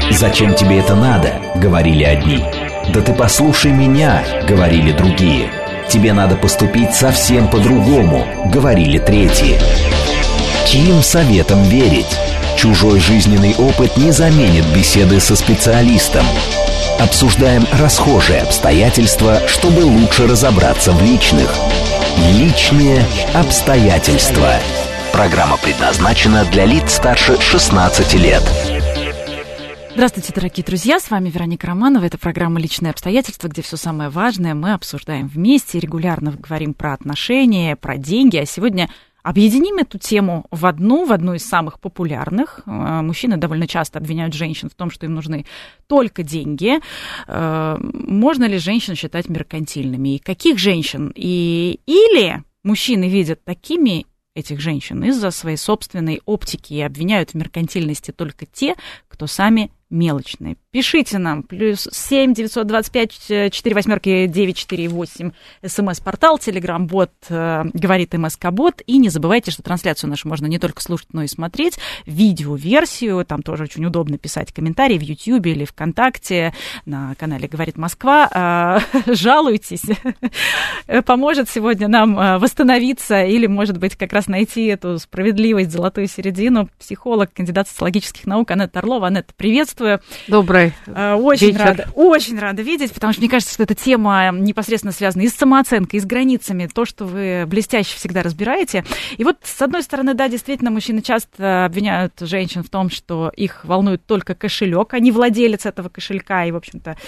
«Зачем тебе это надо?» — говорили одни. «Да ты послушай меня!» — говорили другие. «Тебе надо поступить совсем по-другому!» — говорили третьи. Чьим советам верить? Чужой жизненный опыт не заменит беседы со специалистом. Обсуждаем расхожие обстоятельства, чтобы лучше разобраться в личных. Личные обстоятельства. Программа предназначена для лиц старше 16 лет. Здравствуйте, дорогие друзья, с вами Вероника Романова. Это программа «Личные обстоятельства», где все самое важное мы обсуждаем вместе, регулярно говорим про отношения, про деньги. А сегодня объединим эту тему в одну из самых популярных. Мужчины довольно часто обвиняют женщин в том, что им нужны только деньги. Можно ли женщин считать меркантильными? И каких женщин? Или мужчины видят такими этих женщин из-за своей собственной оптики и обвиняют в меркантильности только те, кто сами мелочные. Пишите нам. +7 925 48 948 СМС-портал, Телеграм-бот говорит МСК-бот. И не забывайте, что трансляцию нашу можно не только слушать, но и смотреть. Видеоверсию, там тоже очень удобно писать комментарии в Ютьюбе или ВКонтакте на канале «Говорит Москва». Жалуйтесь. Поможет сегодня нам восстановиться или, может быть, как раз найти эту справедливость, золотую середину. Психолог, кандидат социологических наук Анетта Орлова. Анетта, приветствую. Добрый вечер. Очень рада видеть, потому что мне кажется, что эта тема непосредственно связана и с самооценкой, и с границами, то, что вы блестяще всегда разбираете. И вот, с одной стороны, да, действительно, мужчины часто обвиняют женщин в том, что их волнует только кошелек, а не владелец этого кошелька, и, в общем-то,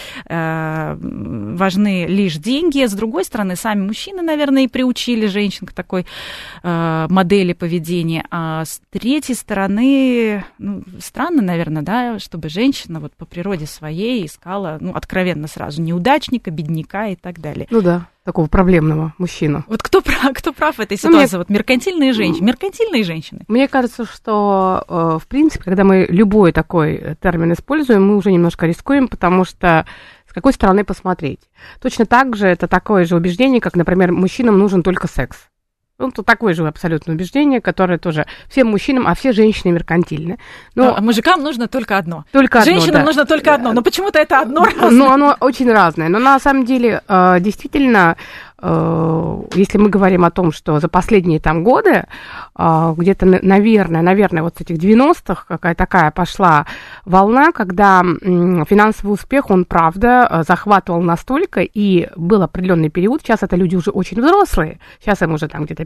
важны лишь деньги. С другой стороны, сами мужчины, наверное, и приучили женщин к такой модели поведения. А с третьей стороны, странно, наверное, да, чтобы женщина вот по природе своей искала, откровенно сразу, неудачника, бедняка и так далее. Ну да, такого проблемного мужчину. Вот кто прав в этой ситуации? Вот меркантильные женщины. Мне кажется, что, в принципе, когда мы любой такой термин используем, мы уже немножко рискуем, потому что с какой стороны посмотреть. Точно так же это такое же убеждение, как, например, мужчинам нужен только секс. Тут такое же абсолютно убеждение, которое тоже всем мужчинам, а все женщины меркантильны. А мужикам нужно только одно. Женщинам нужно только одно, но почему-то это одно разное. Но оно очень разное. Но на самом деле, действительно, если мы говорим о том, что за последние годы, где-то, наверное, вот с этих 90-х какая такая пошла волна, когда финансовый успех, он, правда, захватывал настолько, и был определенный период, сейчас это люди уже очень взрослые, сейчас им уже там где-то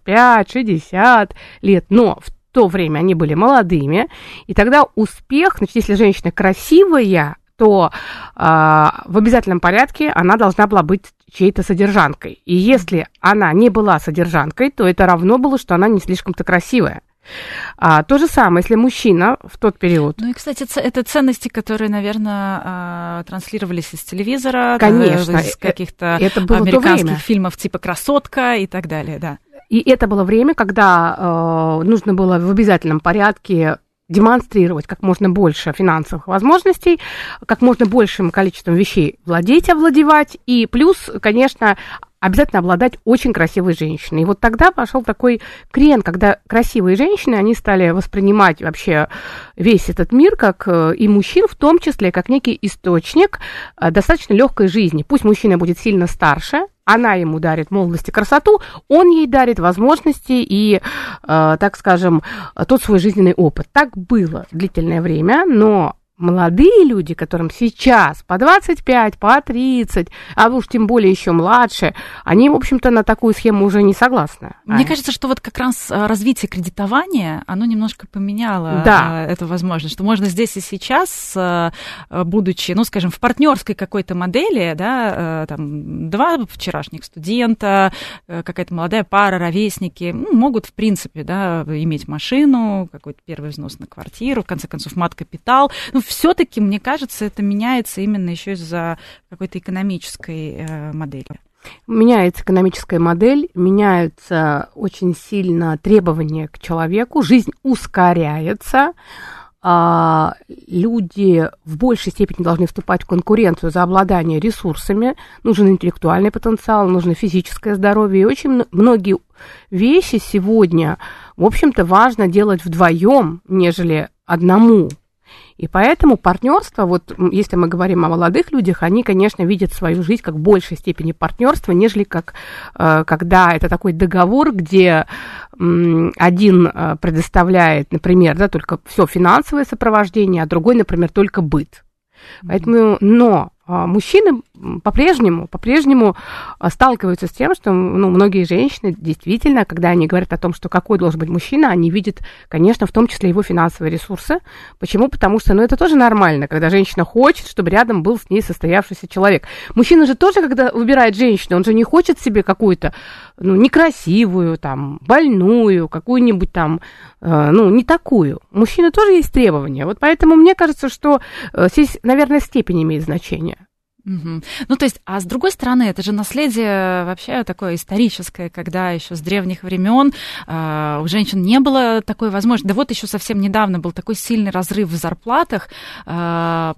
55-60 лет, но в то время они были молодыми, и тогда успех, значит, если женщина красивая, то в обязательном порядке она должна была быть чьей-то содержанкой. И если она не была содержанкой, то это равно было, что она не слишком-то красивая. То же самое, если мужчина в тот период... Ну и, кстати, это ценности, которые, наверное, транслировались из телевизора, конечно, из каких-то американских фильмов типа «Красотка» и так далее, да. И это было время, когда нужно было в обязательном порядке демонстрировать как можно больше финансовых возможностей, как можно большим количеством вещей овладевать, и плюс, конечно, обязательно обладать очень красивой женщиной. И вот тогда пошел такой крен, когда красивые женщины, они стали воспринимать вообще весь этот мир, как и мужчин в том числе, как некий источник достаточно легкой жизни. Пусть мужчина будет сильно старше, она ему дарит молодость и красоту, он ей дарит возможности и, так скажем, тот свой жизненный опыт. Так было длительное время, но молодые люди, которым сейчас по 25, по 30, а уж тем более еще младше, они, в общем-то, на такую схему уже не согласны. Мне кажется, что вот как раз развитие кредитования, оно немножко поменяло эту возможность, что можно здесь и сейчас, будучи, скажем, в партнерской какой-то модели, да, там, два вчерашних студента, какая-то молодая пара, ровесники, могут, в принципе, да, иметь машину, какой-то первый взнос на квартиру, в конце концов, мат-капитал, все-таки, мне кажется, это меняется именно еще из-за какой-то экономической модели. Меняется экономическая модель, меняются очень сильно требования к человеку, жизнь ускоряется, люди в большей степени должны вступать в конкуренцию за обладание ресурсами, нужен интеллектуальный потенциал, нужно физическое здоровье, и очень многие вещи сегодня, в общем-то, важно делать вдвоем, нежели одному. И поэтому партнерство, вот если мы говорим о молодых людях, они, конечно, видят свою жизнь как в большей степени партнерства, нежели как когда это такой договор, где один предоставляет, например, да, только все финансовое сопровождение, а другой, например, только быт. Поэтому, но мужчины по-прежнему сталкиваются с тем, что многие женщины действительно, когда они говорят о том, что какой должен быть мужчина, они видят, конечно, в том числе его финансовые ресурсы. Почему? Потому что, это тоже нормально, когда женщина хочет, чтобы рядом был с ней состоявшийся человек. Мужчина же тоже, когда выбирает женщину, он же не хочет себе какую-то, некрасивую, там, больную, какую-нибудь там, не такую. У мужчины тоже есть требования. Вот поэтому мне кажется, что здесь, наверное, степень имеет значение. Угу. То есть, а с другой стороны, это же наследие вообще такое историческое, когда еще с древних времен у женщин не было такой возможности. Да вот еще совсем недавно был такой сильный разрыв в зарплатах, даже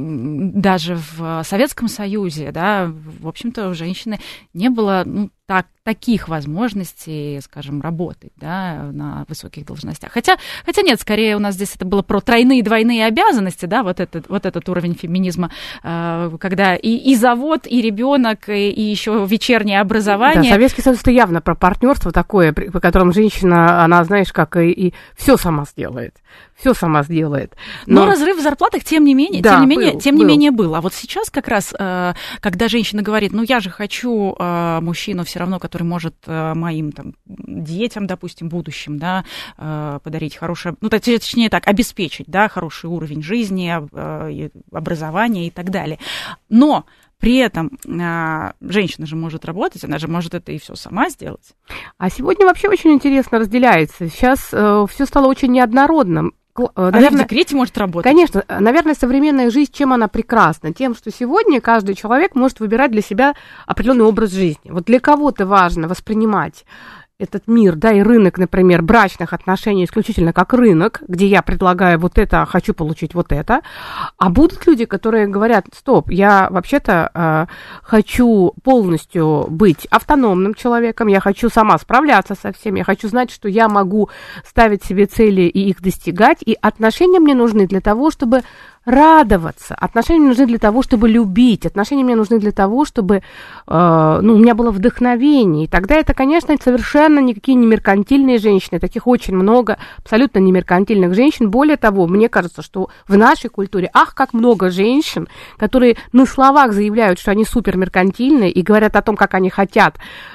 в Советском Союзе, да, в общем-то, у женщины не было, таких возможностей, скажем, работать, да, на высоких должностях. Хотя нет, скорее у нас здесь это было про тройные, двойные обязанности, да, вот этот уровень феминизма, когда и завод, и ребенок, и еще вечернее образование. Да, Советский Союз это явно про партнерство такое, по которому женщина, она, знаешь, как и все сама сделает. Все сама сделает. Но разрыв в зарплатах, тем не менее, был. А вот сейчас как раз, когда женщина говорит, я же хочу мужчину все равно, который может моим детям, допустим, будущим, да, подарить хорошее, точнее так, обеспечить, да, хороший уровень жизни, образования и так далее. Но при этом женщина же может работать, она же может это и все сама сделать. А сегодня вообще очень интересно разделяется. Сейчас все стало очень неоднородным. Наверное, в декрете может работать. Конечно, наверное, современная жизнь, чем она прекрасна? Тем, что сегодня каждый человек может выбирать для себя определенный образ жизни. Вот для кого-то важно воспринимать этот мир, да, и рынок, например, брачных отношений исключительно как рынок, где я предлагаю вот это, хочу получить вот это. А будут люди, которые говорят, стоп, я вообще-то хочу полностью быть автономным человеком, я хочу сама справляться со всем, я хочу знать, что я могу ставить себе цели и их достигать, и отношения мне нужны для того, чтобы радоваться. Отношения мне нужны для того, чтобы любить. Отношения мне нужны для того, чтобы у меня было вдохновение. И тогда это, конечно, совершенно никакие не меркантильные женщины. Таких очень много абсолютно не меркантильных женщин. Более того, мне кажется, что в нашей культуре, как много женщин, которые на словах заявляют, что они супермеркантильные и говорят о том, как они хотят,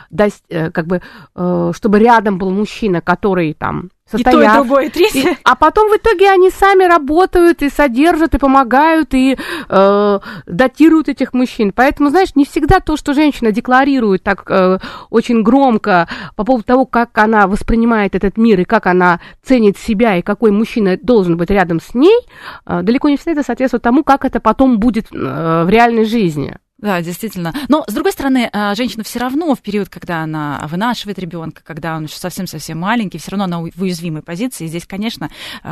чтобы рядом был мужчина, который там состоят. И то, и другое, и третье. А потом в итоге они сами работают и содержат, и помогают, и датируют этих мужчин. Поэтому, знаешь, не всегда то, что женщина декларирует так очень громко по поводу того, как она воспринимает этот мир, и как она ценит себя, и какой мужчина должен быть рядом с ней, далеко не всегда это соответствует тому, как это потом будет в реальной жизни. Да, действительно. Но, с другой стороны, женщина все равно в период, когда она вынашивает ребенка, когда он еще совсем-совсем маленький, все равно она в уязвимой позиции. Здесь, конечно,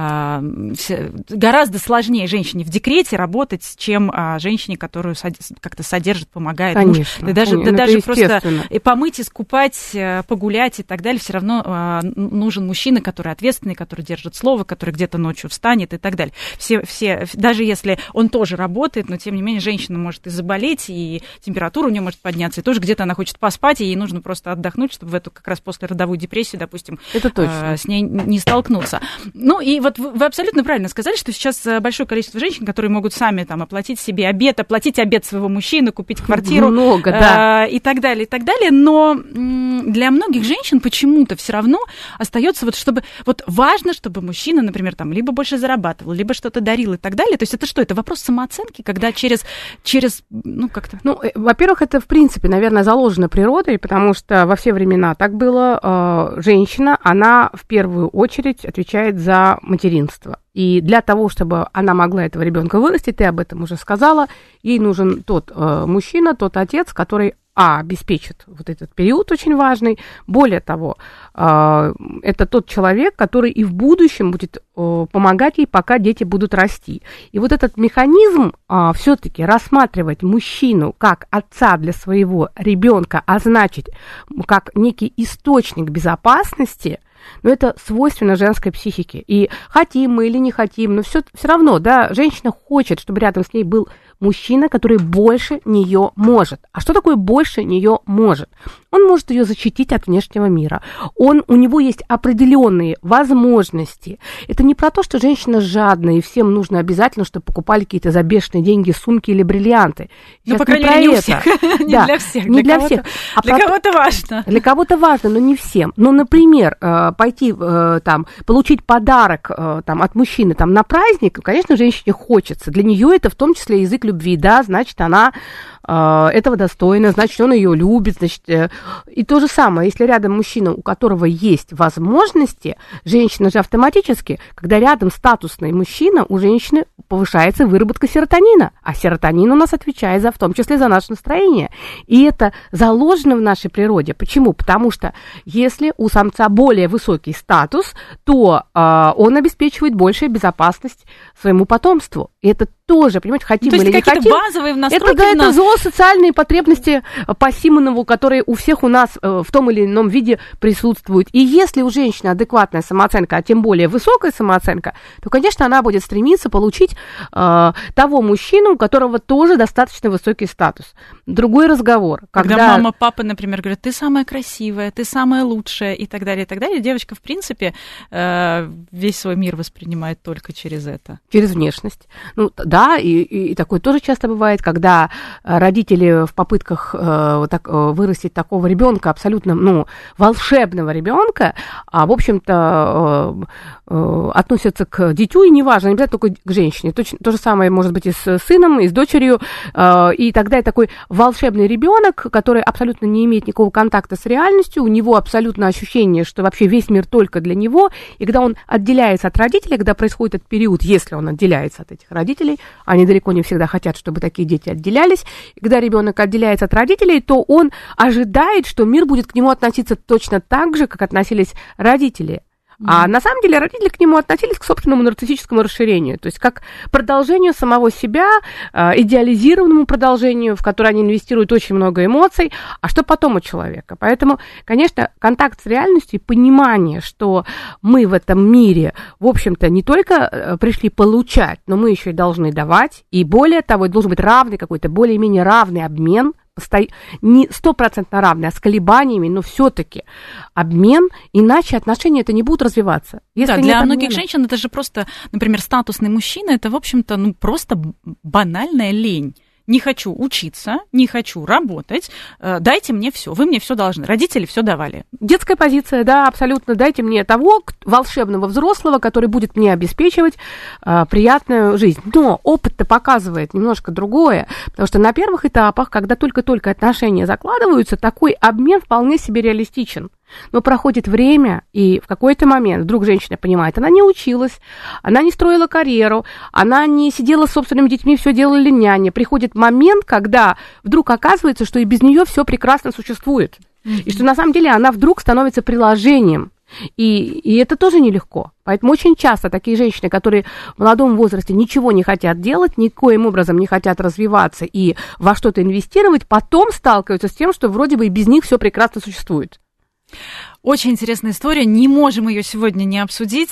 гораздо сложнее женщине в декрете работать, чем женщине, которую как-то содержит, помогает. Конечно. Даже просто помыть, искупать, погулять и так далее. Все равно нужен мужчина, который ответственный, который держит слово, который где-то ночью встанет и так далее. Все, даже если он тоже работает, но, тем не менее, женщина может и заболеть, и температура у нее может подняться, и тоже где-то она хочет поспать, и ей нужно просто отдохнуть, чтобы в эту как раз послеродовую депрессию, допустим, с ней не столкнуться. И вот вы абсолютно правильно сказали, что сейчас большое количество женщин, которые могут сами оплатить себе обед, оплатить обед своего мужчины, купить квартиру и так далее, но для многих женщин почему-то все равно остается чтобы важно, чтобы мужчина, например, либо больше зарабатывал, либо что-то дарил и так далее. То есть это что? Это вопрос самооценки, когда через как-то... Во-первых, это, в принципе, наверное, заложено природой, потому что во все времена так было. Женщина, она в первую очередь отвечает за материнство. И для того, чтобы она могла этого ребенка вырастить, ты об этом уже сказала, ей нужен тот мужчина, тот отец, который обеспечит вот этот период очень важный. Более того, это тот человек, который и в будущем будет помогать ей, пока дети будут расти. И вот этот механизм все-таки рассматривать мужчину как отца для своего ребенка, а значит, как некий источник безопасности, Но это свойственно женской психике. И хотим мы или не хотим, но все равно, да, женщина хочет, чтобы рядом с ней был мужчина, который больше нее может. А что такое больше нее может? Он может ее защитить от внешнего мира. У него есть определенные возможности. Это не про то, что женщина жадная, и всем нужно обязательно, чтобы покупали какие-то за бешеные деньги сумки или бриллианты. Ну, по крайней мере, не у всех. Не для всех. Не для всех. Для кого-то важно. Для кого-то важно, но не всем. Ну, например, пойти там, получить подарок там, от мужчины там, на праздник, конечно, женщине хочется. Для нее это в том числе язык любви, да, значит, она этого достойна, значит, он ее любит, значит, и то же самое, если рядом мужчина, у которого есть возможности, женщина же автоматически, когда рядом статусный мужчина, у женщины повышается выработка серотонина, а серотонин у нас отвечает в том числе за наше настроение, и это заложено в нашей природе. Почему? Потому что если у самца более высокий статус, то он обеспечивает большую безопасность своему потомству, и это тоже, понимаете, хотим или не хотим. То есть какие-то базовые настройки это, да, это зоосоциальные потребности по Симонову, которые у всех у нас в том или ином виде присутствуют. И если у женщины адекватная самооценка, а тем более высокая самооценка, то, конечно, она будет стремиться получить того мужчину, у которого тоже достаточно высокий статус. Другой разговор. Когда мама, папа, например, говорят, ты самая красивая, ты самая лучшая и так далее, девочка, в принципе, весь свой мир воспринимает только через это. Через внешность. Ну, да, и такое тоже часто бывает, когда родители в попытках вырастить такого ребенка, абсолютно, волшебного ребенка, в общем-то, относятся к дитю, и неважно, не обязательно только к женщине. То же самое может быть и с сыном, и с дочерью, и тогда и такой волшебный ребенок, который абсолютно не имеет никакого контакта с реальностью, у него абсолютно ощущение, что вообще весь мир только для него, и когда он отделяется от родителей, когда происходит этот период, если он отделяется от этих родителей, они далеко не всегда хотят, чтобы такие дети отделялись, и когда ребенок отделяется от родителей, то он ожидает, что мир будет к нему относиться точно так же, как относились родители. А на самом деле родители к нему относились к собственному нарциссическому расширению, то есть как к продолжению самого себя, идеализированному продолжению, в которое они инвестируют очень много эмоций, а что потом у человека. Поэтому, конечно, контакт с реальностью и понимание, что мы в этом мире, в общем-то, не только пришли получать, но мы еще и должны давать, и более того, должен быть равный какой-то, более-менее равный обмен, не 100% равный, а с колебаниями, но все-таки обмен, иначе отношения это не будут развиваться. Если да, для многих женщин это же просто, например, статусный мужчина, это, в общем-то, просто банальная лень. Не хочу учиться, не хочу работать, дайте мне все, вы мне все должны. Родители все давали. Детская позиция, да, абсолютно. Дайте мне того волшебного взрослого, который будет мне обеспечивать приятную жизнь. Но опыт-то показывает немножко другое, потому что на первых этапах, когда только-только отношения закладываются, такой обмен вполне себе реалистичен. Но проходит время, и в какой-то момент вдруг женщина понимает, она не училась, она не строила карьеру, она не сидела с собственными детьми, все делали няни. Приходит момент, когда вдруг оказывается, что и без нее все прекрасно существует. И что на самом деле она вдруг становится приложением. И это тоже нелегко. Поэтому очень часто такие женщины, которые в молодом возрасте ничего не хотят делать, никоим образом не хотят развиваться и во что-то инвестировать, потом сталкиваются с тем, что вроде бы и без них все прекрасно существует. Очень интересная история, не можем ее сегодня не обсудить.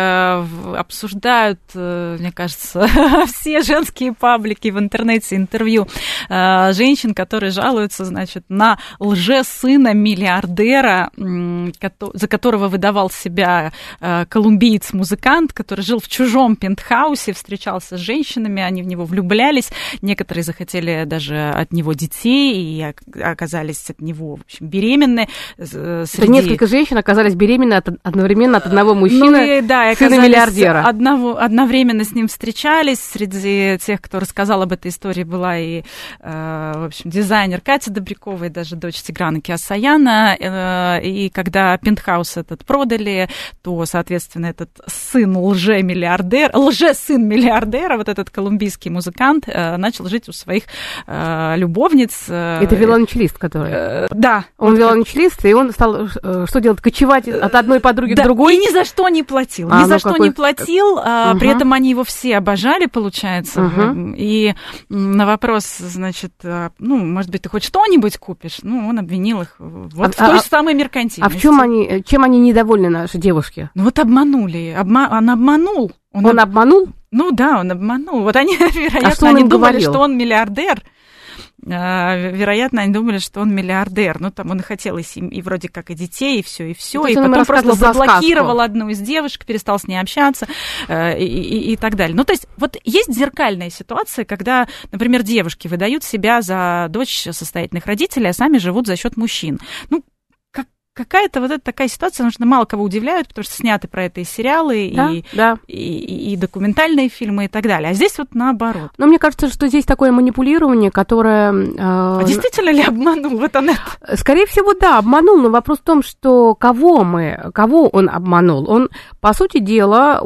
Обсуждают, мне кажется, все женские паблики в интернете интервью женщин, которые жалуются, значит, на лжесына миллиардера, за которого выдавал себя колумбиец-музыкант, который жил в чужом пентхаусе, встречался с женщинами, они в него влюблялись, некоторые захотели даже от него детей и оказались от него, в общем, беременны. Несколько женщин оказались беременны одновременно от одного мужчины, сына миллиардера. Одновременно с ним встречались. Среди тех, кто рассказал об этой истории, была и, в общем, дизайнер Катя Добрякова, и даже дочь Тиграна Кеосаяна. И когда пентхаус этот продали, то, соответственно, этот сын лжесын миллиардера, вот этот колумбийский музыкант, начал жить у своих любовниц. Это виолончелист, который? Да. Он виолончелист, и он стал что делать? Кочевать от одной подруги к другой? И ни за что не платил. Ни за что не платил. При этом они его все обожали, получается. И на вопрос, значит, может быть, ты хоть что-нибудь купишь? Он обвинил их в той же самой меркантильности. А чем они недовольны, наши девушки? Вот обманули. Он обманул. Он обманул? Да, он обманул. Вот они, вероятно, они думали, что он миллиардер. Вероятно, они думали, что он миллиардер. Там он и хотел и вроде как и детей, и все. И потом просто заблокировал одну из девушек, перестал с ней общаться и так далее. То есть вот есть зеркальная ситуация, когда, например, девушки выдают себя за дочь состоятельных родителей, а сами живут за счет мужчин. Какая-то вот эта такая ситуация, потому что мало кого удивляют, потому что сняты про это и сериалы, и документальные фильмы и так далее. А здесь вот наоборот. Но мне кажется, что здесь такое манипулирование, которое... А действительно ли обманул? Вот он это. Скорее всего, да, обманул. Но вопрос в том, что кого он обманул. Он, по сути дела,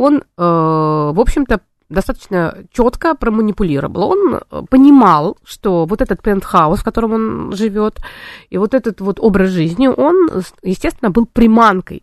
в общем-то, достаточно четко проманипулировал. Он понимал, что вот этот пентхаус, в котором он живет, и вот этот вот образ жизни, он, естественно, был приманкой.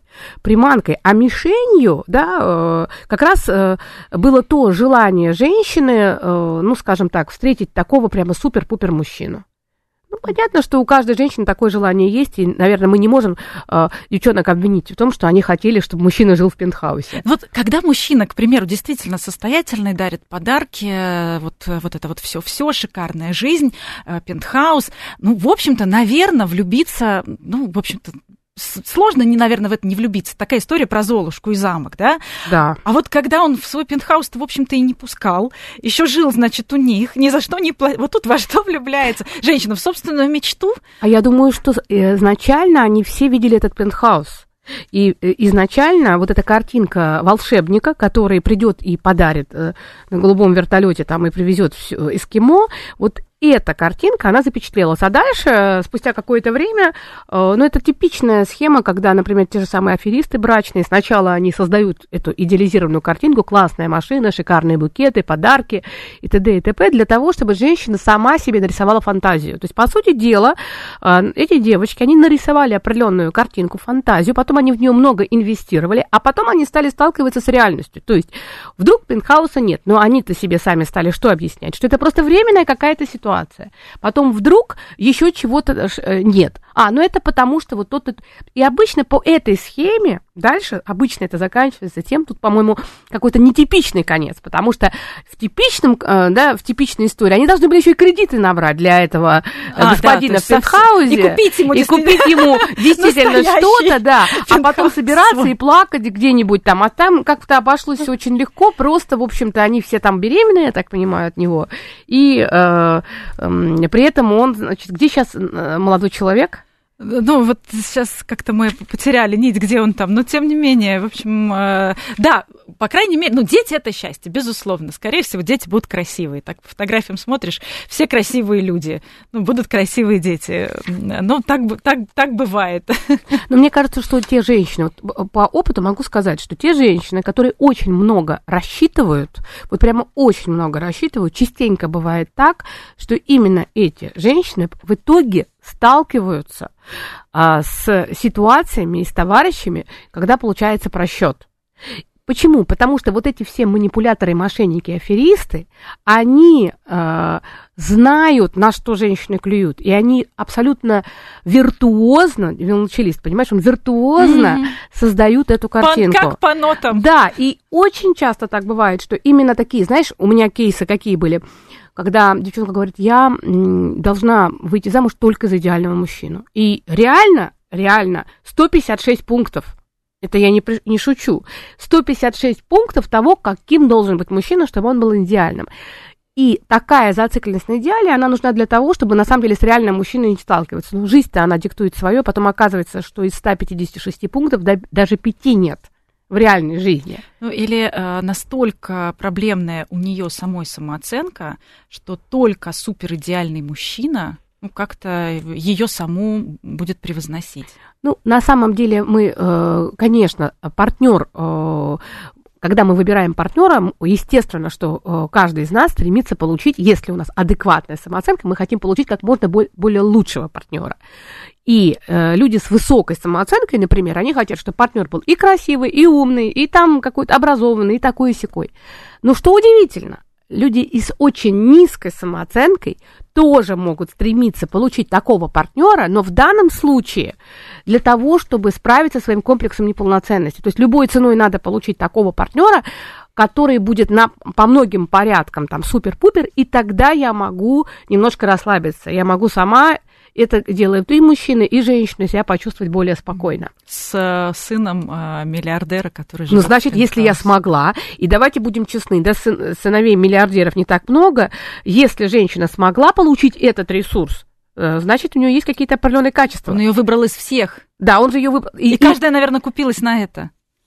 А мишенью, как раз было то желание женщины, скажем так, встретить такого прямо супер-пупер мужчину. Понятно, что у каждой женщины такое желание есть, и, наверное, мы не можем девчонок обвинить в том, что они хотели, чтобы мужчина жил в пентхаусе. Вот когда мужчина, к примеру, действительно состоятельный, дарит подарки, вот это вот все шикарная жизнь, пентхаус, в общем-то, наверное, влюбиться, в общем-то, сложно, наверное, в это не влюбиться. Такая история про Золушку и замок, да? Да. А вот когда он в свой пентхаус-то, в общем-то, и не пускал, еще жил, значит, у них, ни за что не платил. Вот тут во что влюбляется женщина? В собственную мечту? А я думаю, что изначально они все видели этот пентхаус. И изначально вот эта картинка волшебника, который придет и подарит на голубом вертолете там и привезет эскимо, вот эта картинка, она запечатлелась. А дальше, спустя какое-то время, это типичная схема, когда, например, те же самые аферисты брачные, сначала они создают эту идеализированную картинку, классная машина, шикарные букеты, подарки и т.д. и т.п. для того, чтобы женщина сама себе нарисовала фантазию. То есть, по сути дела, эти девочки, они нарисовали определенную картинку, фантазию, потом они в нее много инвестировали, а потом они стали сталкиваться с реальностью. То есть, вдруг пентхауса нет, но они-то себе сами стали что объяснять? Что это просто временная какая-то ситуация. Потом вдруг еще чего-то нет. Это потому, что вот тот... И обычно по этой схеме дальше, обычно это заканчивается тем, тут, по-моему, какой-то нетипичный конец, потому что в типичной истории они должны были еще и кредиты набрать для этого господина в пентхаусе. И купить ему действительно что-то, да. А потом собираться и плакать где-нибудь там. А там как-то обошлось все очень легко, просто, в общем-то, они все там беременные, я так понимаю, от него. И при этом он, значит, где сейчас молодой человек? Вот сейчас как-то мы потеряли нить, где он там, но тем не менее, в общем, да, по крайней мере, дети – это счастье, безусловно. Скорее всего, дети будут красивые. Так по фотографиям смотришь, все красивые люди, будут красивые дети. Так бывает. Но мне кажется, что те женщины, по опыту могу сказать, что те женщины, которые очень много рассчитывают, вот прямо очень много рассчитывают, частенько бывает так, что именно эти женщины в итоге сталкиваются с ситуациями и с товарищами, когда получается просчет. Почему? Потому что вот эти все манипуляторы, мошенники, аферисты, они знают, на что женщины клюют, и они абсолютно виртуозно, виолончелист, понимаешь, он виртуозно создают эту картинку. Как по нотам. Да, и очень часто так бывает, что именно такие, знаешь, у меня кейсы какие были, когда девчонка говорит, я должна выйти замуж только за идеального мужчину. И реально 156 пунктов. Это я не шучу. 156 пунктов того, каким должен быть мужчина, чтобы он был идеальным. И такая зацикленность на идеале, она нужна для того, чтобы на самом деле с реальным мужчиной не сталкиваться. Но жизнь-то она диктует свое, потом оказывается, что из 156 пунктов даже 5 нет в реальной жизни. Или настолько проблемная у нее самой самооценка, что только суперидеальный мужчина как-то ее саму будет превозносить. На самом деле мы, конечно, партнер когда мы выбираем партнера, естественно, что каждый из нас стремится получить, если у нас адекватная самооценка, мы хотим получить как можно более лучшего партнера. И люди с высокой самооценкой, например, они хотят, чтобы партнер был и красивый, и умный, и там какой-то образованный, и такой и сякой. Но что удивительно, люди и с очень низкой самооценкой тоже могут стремиться получить такого партнера, но в данном случае для того, чтобы справиться со своим комплексом неполноценности. То есть любой ценой надо получить такого партнера, который будет по многим порядкам там супер-пупер, и тогда я могу немножко расслабиться. Я могу сама, это делают и мужчины, и женщины, себя почувствовать более спокойно. С сыном миллиардера, который живет. Ну, значит, если я смогла, и давайте будем честны, да, сыновей миллиардеров не так много, если женщина смогла получить этот ресурс, значит, у нее есть какие-то определенные качества. Он ее выбрал из всех. Да, он же ее выбрал. И каждая, наверное, купилась на это.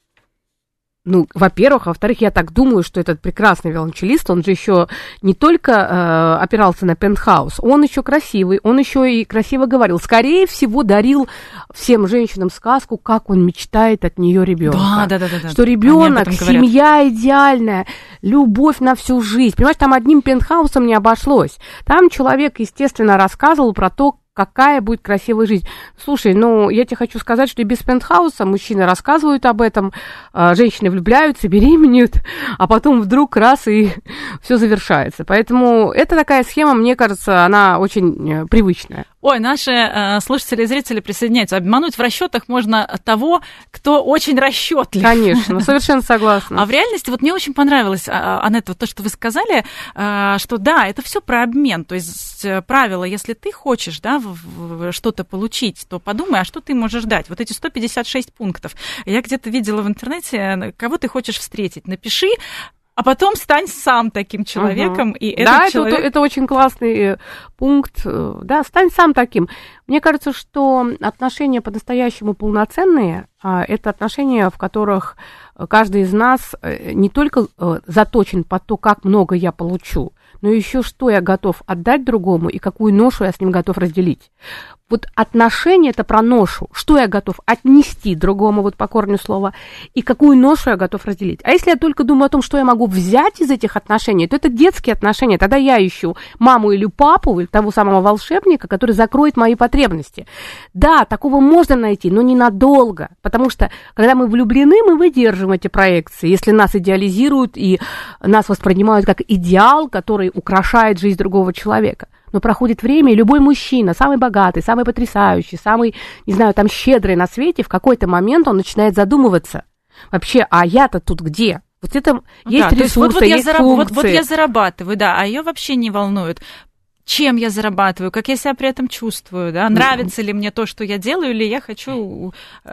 Ну, во-первых, во-вторых, я так думаю, что этот прекрасный виолончелист, он же еще не только опирался на пентхаус, он еще красивый, он еще и красиво говорил. Скорее всего, дарил всем женщинам сказку, как он мечтает от нее ребенка. Да. Что ребенок, семья идеальная, любовь на всю жизнь. Понимаешь, там одним пентхаусом не обошлось. Там человек, естественно, рассказывал про то, какая будет красивая жизнь. Слушай, ну, я тебе хочу сказать, что и без пентхауса мужчины рассказывают об этом, женщины влюбляются, беременеют, а потом вдруг раз и все завершается. Поэтому это такая схема, мне кажется, она очень привычная. Ой, наши слушатели и зрители присоединяются. Обмануть в расчетах можно того, кто очень расчетлив. Конечно, совершенно согласна. А в реальности, вот мне очень понравилось, Анетта, вот то, что вы сказали, что да, это все про обмен. То есть правило, если ты хочешь, да, что-то получить, то подумай, а что ты можешь дать? Вот эти 156 пунктов. Я где-то видела в интернете, кого ты хочешь встретить. Напиши, а потом стань сам таким человеком. И этот человек... это очень классный пункт. Да, стань сам таким. Мне кажется, что отношения по-настоящему полноценные, это отношения, в которых каждый из нас не только заточен под то, как много я получу, но еще что я готов отдать другому и какую ношу я с ним готов разделить. Вот отношения – это про ношу, что я готов отнести другому, вот по корню слова, и какую ношу я готов разделить. А если я только думаю о том, что я могу взять из этих отношений, то это детские отношения. Тогда я ищу маму или папу, или того самого волшебника, который закроет мои потребности. Да, такого можно найти, но ненадолго, потому что, когда мы влюблены, мы выдержим эти проекции. Если нас идеализируют и нас воспринимают как идеал, который украшает жизнь другого человека. Но проходит время, и любой мужчина, самый богатый, самый потрясающий, самый, не знаю, там, щедрый на свете, в какой-то момент он начинает задумываться. Вообще, а я-то тут где? Вот это есть ресурсы, есть функции. Вот я зарабатываю, да, а ее вообще не волнует. Чем я зарабатываю, как я себя при этом чувствую, да, нравится ли мне то, что я делаю, или я хочу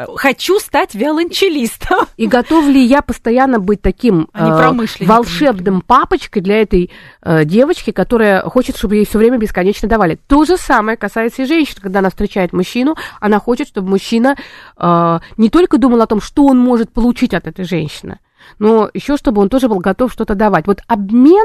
стать виолончелистом. И готов ли я постоянно быть таким волшебным папочкой для этой девочки, которая хочет, чтобы ей все время бесконечно давали. То же самое касается и женщин, когда она встречает мужчину, она хочет, чтобы мужчина не только думал о том, что он может получить от этой женщины, но еще чтобы он тоже был готов что-то давать. Вот обмен,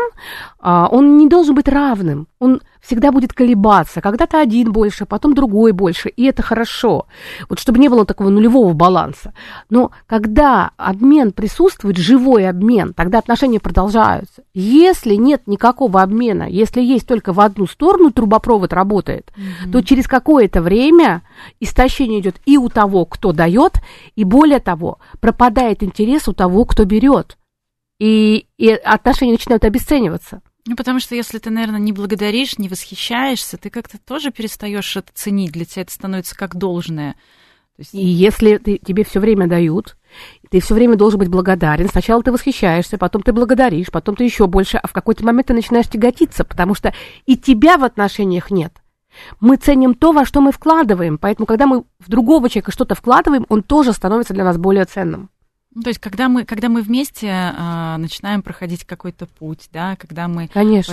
он не должен быть равным, он всегда будет колебаться. Когда-то один больше, потом другой больше, и это хорошо. Вот чтобы не было такого нулевого баланса. Но когда обмен присутствует, живой обмен, тогда отношения продолжаются. Если нет никакого обмена, если есть только в одну сторону трубопровод работает, то через какое-то время истощение идет и у того, кто дает, и более того, пропадает интерес у того, кто берет. И отношения начинают обесцениваться. Ну, потому что если ты, наверное, не благодаришь, не восхищаешься, ты как-то тоже перестаешь это ценить, для тебя это становится как должное. То есть... И если тебе все время дают, ты все время должен быть благодарен. Сначала ты восхищаешься, потом ты благодаришь, потом ты еще больше, а в какой-то момент ты начинаешь тяготиться, потому что и тебя в отношениях нет. Мы ценим то, во что мы вкладываем, поэтому, когда мы в другого человека что-то вкладываем, он тоже становится для нас более ценным. То есть, когда мы вместе начинаем проходить какой-то путь, да, когда мы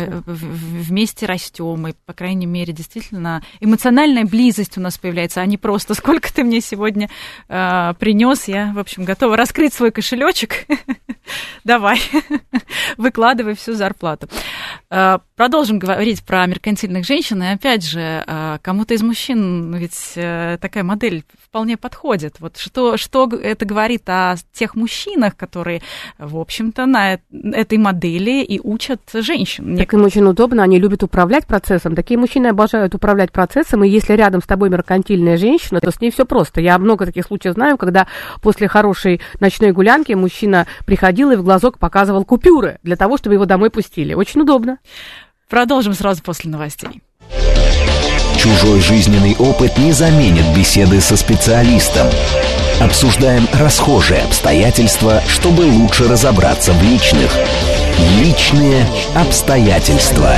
вместе растем, и, по крайней мере, действительно эмоциональная близость у нас появляется, а не просто сколько ты мне сегодня принес, я, в общем, готова раскрыть свой кошелечек. Давай, выкладывай всю зарплату. Продолжим говорить про меркантильных женщин, и опять же, кому-то из мужчин ведь такая модель вполне подходит. Вот что это говорит о тех взрослых мужчинах, которые, в общем-то, на этой модели и учат женщин. Так им очень удобно, они любят управлять процессом. Такие мужчины обожают управлять процессом, и если рядом с тобой меркантильная женщина, то с ней все просто. Я много таких случаев знаю, когда после хорошей ночной гулянки мужчина приходил и в глазок показывал купюры для того, чтобы его домой пустили. Очень удобно. Продолжим сразу после новостей. Чужой жизненный опыт не заменит беседы со специалистом. Обсуждаем расхожие обстоятельства, чтобы лучше разобраться в личных. Личные обстоятельства.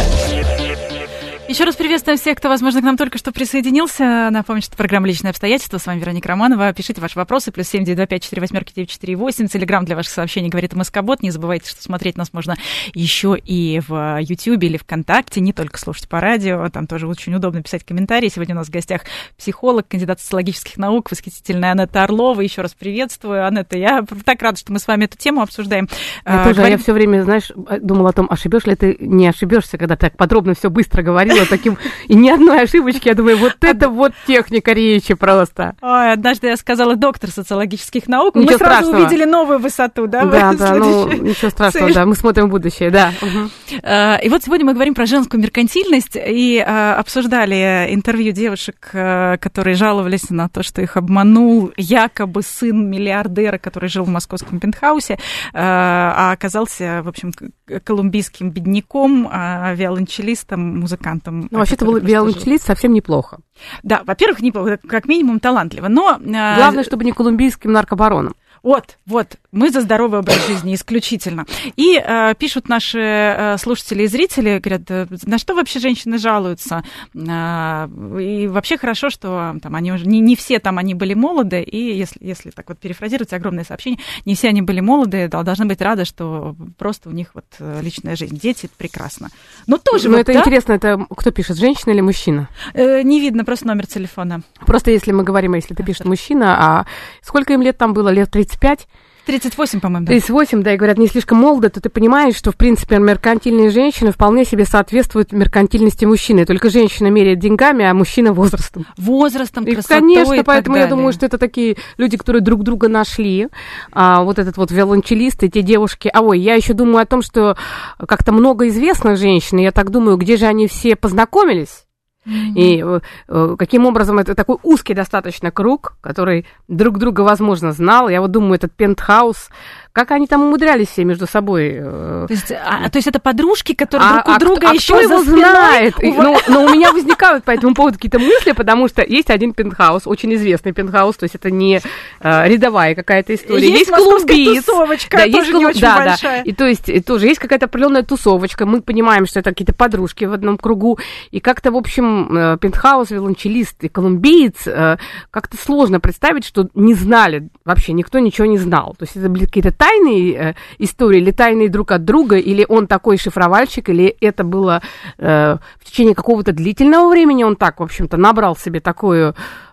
Еще раз приветствуем всех, кто, возможно, к нам только что присоединился. Напомню, что это программа «Личные обстоятельства». С вами Вероника Романова. Пишите ваши вопросы. +7 925 48 948. Телеграм для ваших сообщений говорит МСК-бот. Не забывайте, что смотреть нас можно еще и в Ютьюбе или ВКонтакте. Не только слушать по радио. Там тоже очень удобно писать комментарии. Сегодня у нас в гостях психолог, кандидат социологических наук, восхитительная Анетта Орлова. Еще раз приветствую. Анетта, я так рада, что мы с вами эту тему обсуждаем. Я все время, знаешь, думала о том, ошибешь ли ты, не ошибешься, когда ты так подробно все быстро говорила. Таким, и ни одной ошибочки, я думаю, вот это вот техника речи просто. Ой, однажды я сказала доктор социологических наук, ничего мы сразу страшного. Увидели новую высоту, да? Да, ничего страшного, да, мы смотрим в будущее, да. И вот сегодня мы говорим про женскую меркантильность и обсуждали интервью девушек, которые жаловались на то, что их обманул якобы сын миллиардера, который жил в московском пентхаусе, а оказался, в общем, колумбийским бедняком, виолончелистом, музыкантом. Ну, вообще-то был виолончелист совсем неплохо. Да, во-первых, неплохо, как минимум талантливо, но... Главное, чтобы не колумбийским наркобароном. Вот, мы за здоровый образ жизни исключительно. И пишут наши слушатели и зрители, говорят, на что вообще женщины жалуются? И вообще хорошо, что там, они уже не все там они были молоды, и если так вот перефразировать, огромное сообщение, не все они были молоды, должны быть рады, что просто у них вот личная жизнь. Дети, это прекрасно. Но тоже это интересно, это кто пишет, женщина или мужчина? Не видно, просто номер телефона. Просто если мы говорим, если ты пишешь мужчина, а сколько им лет там было? Лет 35? 38, по-моему, да. 38, да, и говорят, не слишком молодо, то ты понимаешь, что, в принципе, меркантильные женщины вполне себе соответствуют меркантильности мужчины. Только женщина меряет деньгами, а мужчина возрастом. Возрастом, красотой. Конечно, поэтому я думаю, что это такие люди, которые друг друга нашли. Вот этот вот виолончелист и те девушки. Я еще думаю о том, что как-то много известных женщин, и я так думаю, где же они все познакомились? И каким образом это такой узкий достаточно круг, который друг друга, возможно, знал. Я вот думаю, этот пентхаус, как они там умудрялись все между собой. То есть это подружки, которые друг у друга еще кто его знает? Но у меня возникают по этому поводу какие-то мысли, потому что есть один пентхаус, очень известный пентхаус, то есть это не рядовая какая-то история. Есть колумбиец. Тусовочка, да, тоже не очень большая. И то есть тоже есть какая-то определенная тусовочка. Мы понимаем, что это какие-то подружки в одном кругу. И как-то, в общем, пентхаус, виолончелист и колумбиец, как-то сложно представить, что не знали, вообще никто ничего не знал. То есть это были какие-то тайные истории, или тайные друг от друга, или он такой шифровальщик, или это было в течение какого-то длительного времени, он так, в общем-то, набрал себе такой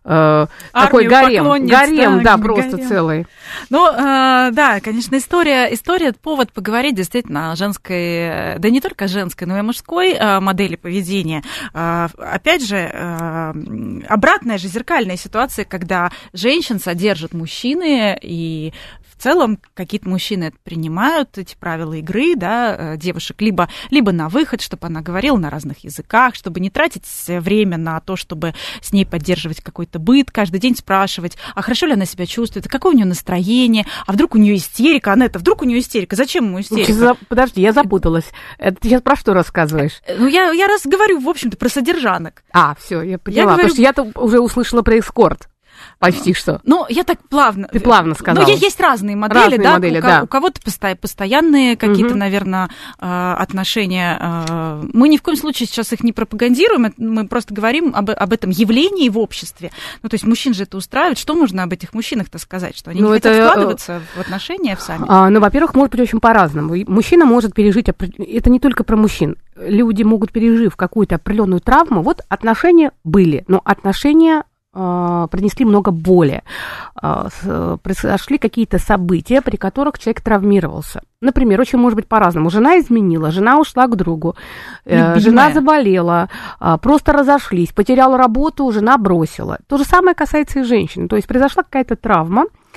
гарем, да, просто гарем. Целый. Ну, да, конечно, история, повод поговорить действительно о женской, да не только женской, но и мужской модели поведения. Опять же, обратная же зеркальная ситуация, когда женщин содержат мужчины, и в целом какие-то мужчины это принимают, эти правила игры, да, девушек, либо на выход, чтобы она говорила на разных языках, чтобы не тратить время на то, чтобы с ней поддерживать какой-то быт, каждый день спрашивать, а хорошо ли она себя чувствует, а какое у нее настроение, а вдруг у нее истерика, Анетта, вдруг у нее истерика, зачем ему истерика? Подожди, я запуталась. Это ты сейчас про что рассказываешь? Ну, я говорю, в общем-то, про содержанок. Все, я поняла, потому что я-то уже услышала про эскорт. Почти что. Ну, я так плавно... Ты плавно сказала. Ну, есть разные модели, да? У кого-то постоянные какие-то, наверное, отношения. Мы ни в коем случае сейчас их не пропагандируем, мы просто говорим об этом явлении в обществе. Ну, то есть мужчин же это устраивает. Что можно об этих мужчинах-то сказать? Что они не хотят вкладываться в отношения сами? Ну, во-первых, может быть очень по-разному. Мужчина может пережить... Это не только про мужчин. Люди могут, пережив какую-то определенную травму, вот отношения были, но отношения принесли много боли. Произошли какие-то события, при которых человек травмировался. Например, очень может быть по-разному. Жена изменила, жена ушла к другу, жена заболела, просто разошлись, потеряла работу, жена бросила. То же самое касается и женщин. То есть произошла какая-то травма,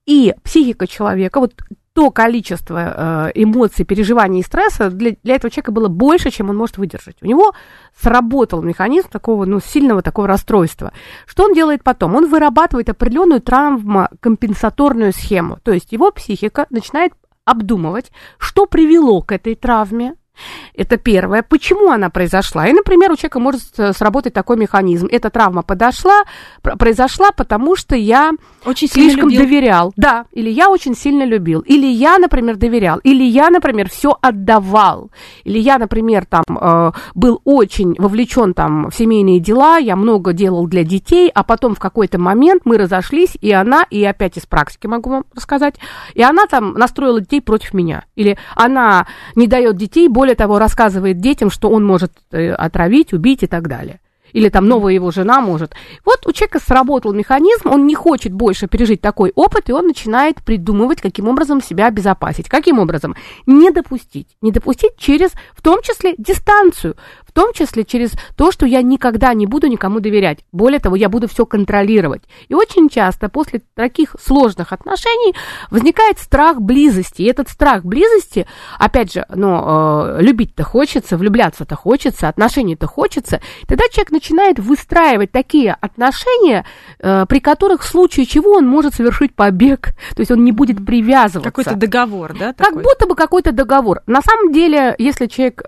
И психика человека, вот то количество эмоций, переживаний и стресса для этого человека было больше, чем он может выдержать. У него сработал механизм такого, сильного такого расстройства. Что он делает потом? Он вырабатывает определенную травмокомпенсаторную схему. То есть его психика начинает обдумывать, что привело к этой травме. Это первое. Почему она произошла? И, например, у человека может сработать такой механизм. Эта травма произошла, потому что я очень слишком доверял. Да, или я очень сильно любил. Или я, например, доверял. Или я, например, все отдавал. Или я, например, был очень вовлечен в семейные дела, я много делал для детей, а потом в какой-то момент мы разошлись, и опять из практики могу вам рассказать, и она настроила детей против меня. Или она не дает детей, более того, рассказывает детям, что он может отравить, убить и так далее. Или новая его жена может. Вот у человека сработал механизм, он не хочет больше пережить такой опыт, и он начинает придумывать, каким образом себя обезопасить. Каким образом? Не допустить через, в том числе, дистанцию, в том числе через то, что я никогда не буду никому доверять. Более того, я буду все контролировать. И очень часто после таких сложных отношений возникает страх близости. И этот страх близости, опять же, любить-то хочется, влюбляться-то хочется, отношений-то хочется. Тогда человек начинает выстраивать такие отношения, при которых в случае чего он может совершить побег. То есть он не будет привязываться. Какой-то договор, да? Как будто бы какой-то договор. На самом деле, если человек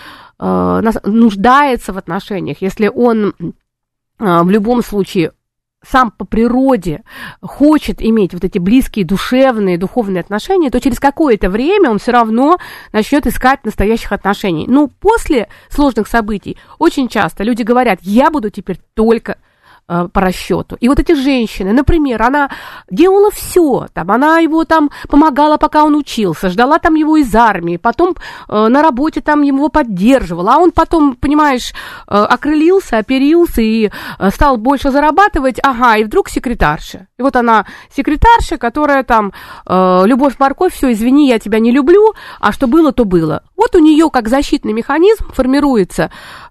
нуждается в отношениях, если он в любом случае сам по природе хочет иметь вот эти близкие, душевные, духовные отношения, то через какое-то время он все равно начнет искать настоящих отношений. После сложных событий очень часто люди говорят: я буду теперь только по расчету. И вот эти женщины, например, она делала все, она его помогала, пока он учился, ждала его из армии, потом на работе его поддерживала, а он потом, понимаешь, окрылился, оперился и стал больше зарабатывать, и вдруг секретарша. И вот она секретарша, которая любовь, морковь, все, извини, я тебя не люблю, а что было, то было. Вот у нее как защитный механизм формируется: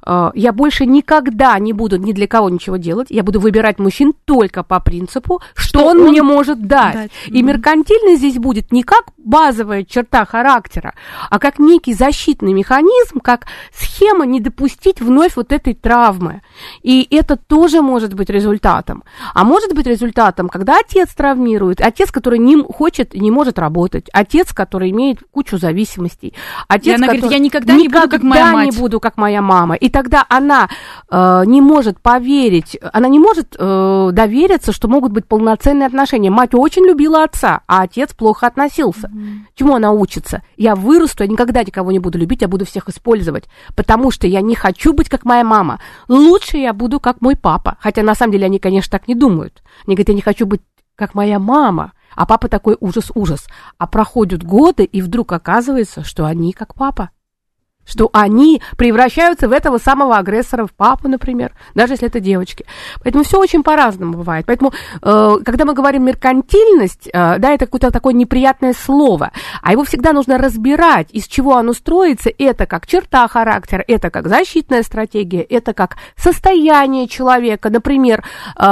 я больше никогда не буду ни для кого ничего делать, я буду выбирать мужчин только по принципу, что он мне может дать. И меркантильность здесь будет не как базовая черта характера, а как некий защитный механизм, как схема не допустить вновь вот этой травмы. И это тоже может быть результатом. А может быть результатом, когда отец травмирует, отец, который не хочет и не может работать, отец, который имеет кучу зависимостей, отец, она говорит: я никогда не буду как моя мать. Не буду как моя мама. И тогда она не может поверить, она не может довериться, что могут быть полноценные отношения. Мать очень любила отца, а отец плохо относился. Чему она учится? Я вырасту, я никогда никого не буду любить, я буду всех использовать, потому что я не хочу быть как моя мама. Лучше я буду как мой папа. Хотя на самом деле они, конечно, так не думают. Они говорят: я не хочу быть как моя мама. А папа такой: ужас-ужас. А проходят годы, и вдруг оказывается, что они как папа. Что они превращаются в этого самого агрессора, в папу, например, даже если это девочки. Поэтому все очень по-разному бывает. Поэтому, когда мы говорим меркантильность, это какое-то такое неприятное слово, а его всегда нужно разбирать, из чего оно строится. Это как черта характера, это как защитная стратегия, это как состояние человека. Например,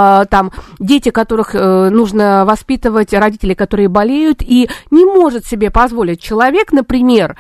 дети, которых нужно воспитывать, родители, которые болеют, и не может себе позволить человек, например,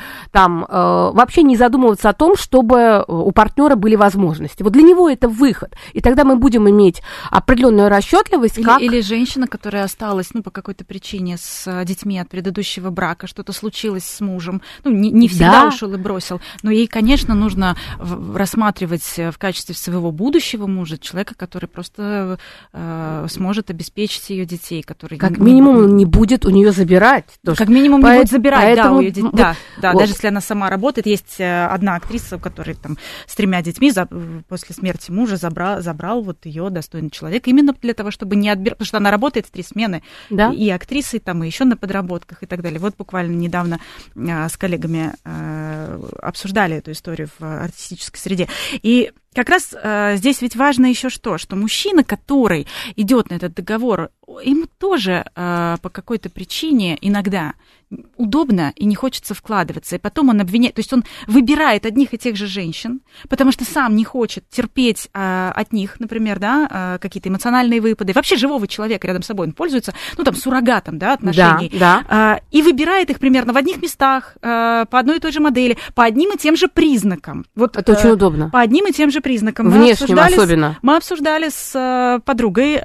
вообще не задумываться о том, чтобы у партнера были возможности. Вот для него это выход. И тогда мы будем иметь определенную расчетливость. Или женщина, которая осталась по какой-то причине с детьми от предыдущего брака, что-то случилось с мужем, не всегда ушел и бросил, но ей, конечно, нужно рассматривать в качестве своего будущего мужа человека, который просто сможет обеспечить ее детей, который как минимум он не будет у нее забирать. Как минимум не будет забирать, у ее детей. Даже если она сама работает. Есть одна актриса, у которой с 3 детьми после смерти мужа забрал ее достойный человек, именно для того, чтобы не отбирать, потому что она работает в 3 смены, и актрисой, и еще на подработках и так далее. Вот буквально недавно с коллегами обсуждали эту историю в артистической среде. И как раз здесь ведь важно еще что мужчина, который идет на этот договор, ему тоже по какой-то причине иногда удобно и не хочется вкладываться. И потом он обвиняет, то есть он выбирает одних и тех же женщин, потому что сам не хочет терпеть от них, например, да, какие-то эмоциональные выпады. Вообще живого человека рядом с собой он пользуется, ну, там, суррогатом, да, отношений. Да. И выбирает их примерно в одних местах, по одной и той же модели, по одним и тем же признакам. Вот, это очень удобно. По одним и тем же признакам. Внешним особенно. Мы обсуждали с подругой,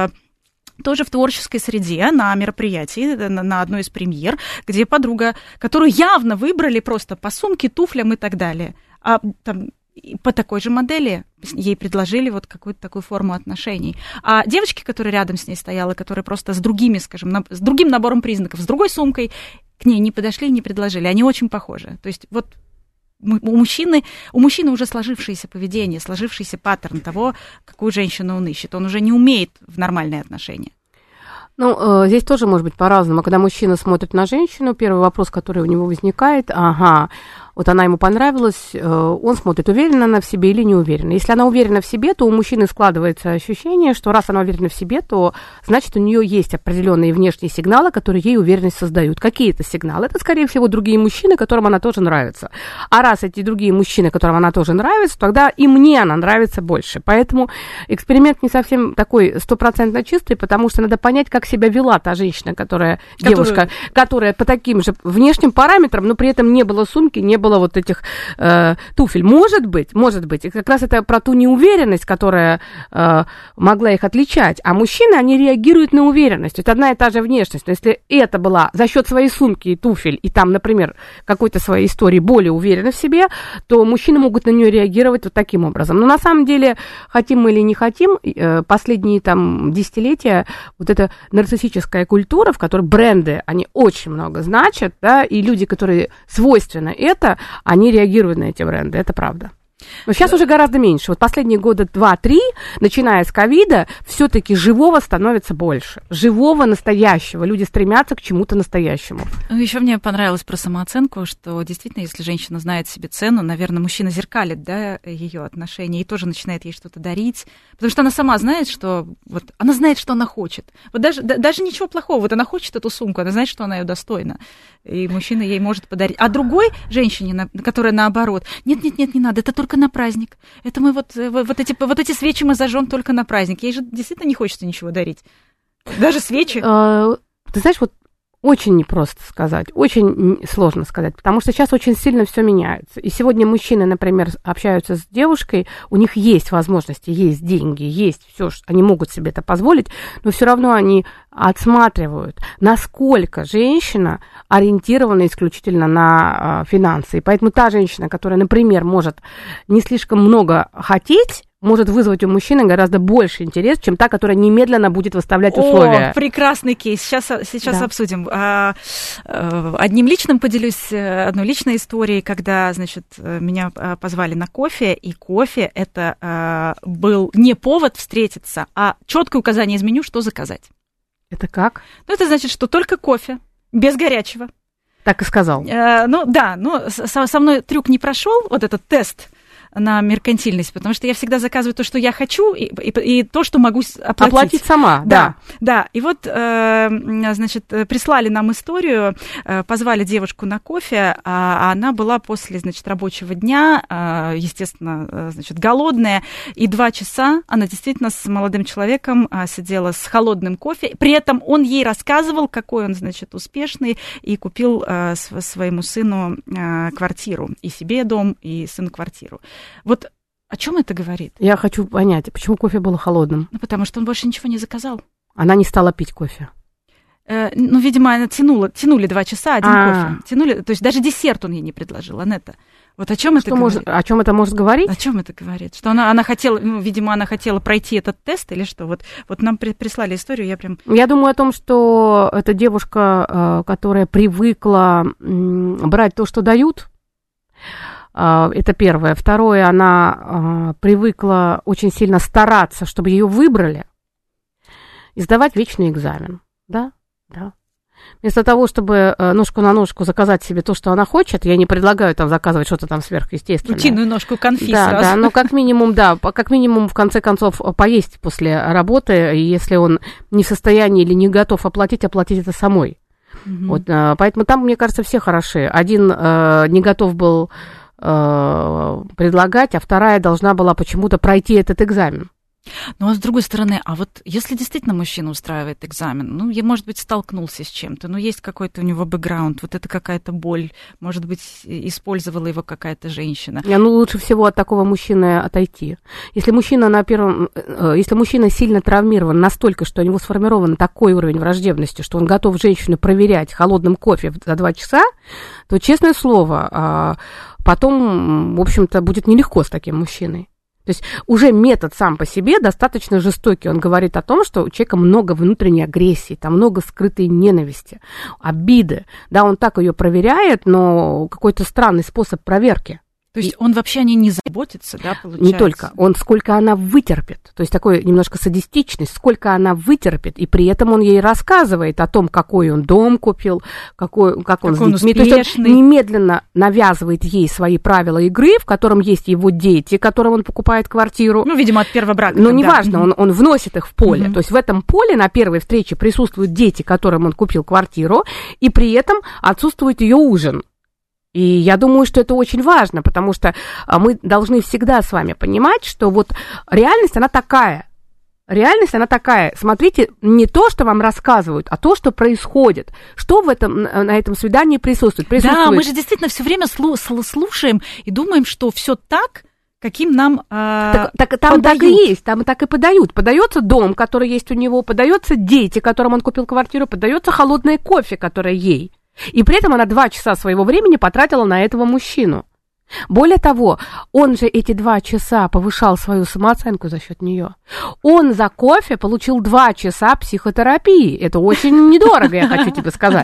тоже в творческой среде, на мероприятии, на одной из премьер, где подруга, которую явно выбрали просто по сумке, туфлям и так далее, а там по такой же модели ей предложили вот какую-то такую форму отношений. А девочки, которая рядом с ней стояла, которые просто с другими, скажем, с другим набором признаков, с другой сумкой, к ней не подошли и не предложили. Они очень похожи. То есть вот у мужчины уже сложившееся поведение, сложившийся паттерн того, какую женщину он ищет. Он уже не умеет в нормальные отношения. Ну, здесь тоже может быть по-разному. Когда мужчина смотрит на женщину, первый вопрос, который у него возникает, вот она ему понравилась, он смотрит, уверена она в себе или не уверена. Если она уверена в себе, то у мужчины складывается ощущение, что раз она уверена в себе, то значит у нее есть определенные внешние сигналы, которые ей уверенность создают. Какие это сигналы? Это, скорее всего, другие мужчины, которым она тоже нравится. А раз эти другие мужчины, которым она тоже нравится, тогда и мне она нравится больше. Поэтому эксперимент не совсем такой 100% чистый, потому что надо понять, как себя вела та женщина, девушка, которая по таким же внешним параметрам, но при этом не было сумки, не было вот этих туфель. Может быть. И как раз это про ту неуверенность, которая могла их отличать. А мужчины, они реагируют на уверенность. Это одна и та же внешность. Но если это была за счет своей сумки и туфель, и там, например, какой-то своей истории более уверена в себе, то мужчины могут на нее реагировать вот таким образом. Но на самом деле, хотим мы или не хотим, последние там десятилетия вот эта нарциссическая культура, в которой бренды, они очень много значат, да, и люди, которые свойственно это, они реагируют на эти бренды, это правда. Но сейчас уже гораздо меньше. Вот последние года 2-3, начиная с ковида, все-таки живого становится больше. Живого, настоящего. Люди стремятся к чему-то настоящему. Еще мне понравилось про самооценку, что действительно, если женщина знает себе цену, наверное, мужчина зеркалит, да, ее отношения и тоже начинает ей что-то дарить. Потому что она сама знает, что вот она знает, что она хочет. Вот даже ничего плохого. Вот она хочет эту сумку, она знает, что она ее достойна. И мужчина ей может подарить. А другой женщине, которая наоборот, нет, не надо, это только на праздник. Это мы вот эти свечи мы зажжем только на праздник. Ей же действительно не хочется ничего дарить. Даже свечи. Ты знаешь, вот очень непросто сказать, очень сложно сказать, потому что сейчас очень сильно все меняется. И сегодня мужчины, например, общаются с девушкой, у них есть возможности, есть деньги, есть все, они могут себе это позволить, но все равно они отсматривают, насколько женщина ориентирована исключительно на финансы. И поэтому та женщина, которая, например, может не слишком много хотеть, может вызвать у мужчины гораздо больше интерес, чем та, которая немедленно будет выставлять условия. О, прекрасный кейс. Сейчас обсудим. Одним личным поделюсь, одной личной историей, когда, значит, меня позвали на кофе, и кофе это был не повод встретиться, а четкое указание из меню, что заказать. Это как? Ну, это значит, что только кофе, без горячего. Так и сказал. Со мной трюк не прошел, вот этот тест на меркантильность, потому что я всегда заказываю то, что я хочу, и то, что могу оплатить. Оплатить сама, да. Да, и вот, значит, прислали нам историю, позвали девушку на кофе, а она была после, значит, рабочего дня, естественно, значит, голодная, и 2 часа она действительно с молодым человеком сидела с холодным кофе, при этом он ей рассказывал, какой он, значит, успешный, и купил своему сыну квартиру, и себе дом, и сыну квартиру. Вот о чем это говорит? Я хочу понять, почему кофе был холодным? Ну, потому что он больше ничего не заказал. Она не стала пить кофе? Видимо, она тянули 2 часа один кофе. Тянули, то есть даже десерт он ей не предложил, Анетта. Вот о чем это говорит? О чем это может говорить? О чем это говорит? Что она хотела, видимо, она хотела пройти этот тест или что? Вот нам прислали историю, Я думаю о том, что это девушка, которая привыкла брать то, что дают. Это первое. Второе, она привыкла очень сильно стараться, чтобы ее выбрали, и сдавать вечный экзамен. Да. Вместо того, чтобы ножку на ножку заказать себе то, что она хочет, я не предлагаю там заказывать что-то там сверхъестественное. Утиную ножку конфи сразу. Да, но как минимум, в конце концов, поесть после работы, если он не в состоянии или не готов оплатить это самой. Вот, поэтому там, мне кажется, все хороши. Один не готов был предлагать, а вторая должна была почему-то пройти этот экзамен. Ну, а с другой стороны, а вот если действительно мужчина устраивает экзамен, ну, я, может быть, столкнулся с чем-то, но есть какой-то у него бэкграунд, вот это какая-то боль, может быть, использовала его какая-то женщина. Ну, лучше всего от такого мужчины отойти. Если мужчина сильно травмирован настолько, что у него сформирован такой уровень враждебности, что он готов женщину проверять холодным кофе за 2 часа, то, честное слово, потом, в общем-то, будет нелегко с таким мужчиной. То есть уже метод сам по себе достаточно жестокий. Он говорит о том, что у человека много внутренней агрессии, там много скрытой ненависти, обиды. Да, он так ее проверяет, но какой-то странный способ проверки. То есть он вообще о ней не заботится, да, получается? Не только. Он сколько она вытерпит. То есть такой немножко садистичность, сколько она вытерпит. И при этом он ей рассказывает о том, какой он дом купил, как он с детьми. То есть он немедленно навязывает ей свои правила игры, в котором есть его дети, которым он покупает квартиру. Ну, видимо, от первого брака. Но неважно, он вносит их в поле. То есть в этом поле на первой встрече присутствуют дети, которым он купил квартиру, и при этом отсутствует ее ужин. И я думаю, что это очень важно, потому что мы должны всегда с вами понимать, что вот реальность, она такая. Реальность, она такая. Смотрите не то, что вам рассказывают, а то, что происходит. Что на этом свидании присутствует. Да, мы же действительно все время слушаем и думаем, что все так, каким нам там так и есть, там так и подают. Подается дом, который есть у него, подается дети, которым он купил квартиру, подается холодное кофе, которое ей. И при этом она 2 часа своего времени потратила на этого мужчину. Более того, он же эти 2 часа повышал свою самооценку за счет нее. Он за кофе получил 2 часа психотерапии. Это очень недорого, я хочу тебе сказать.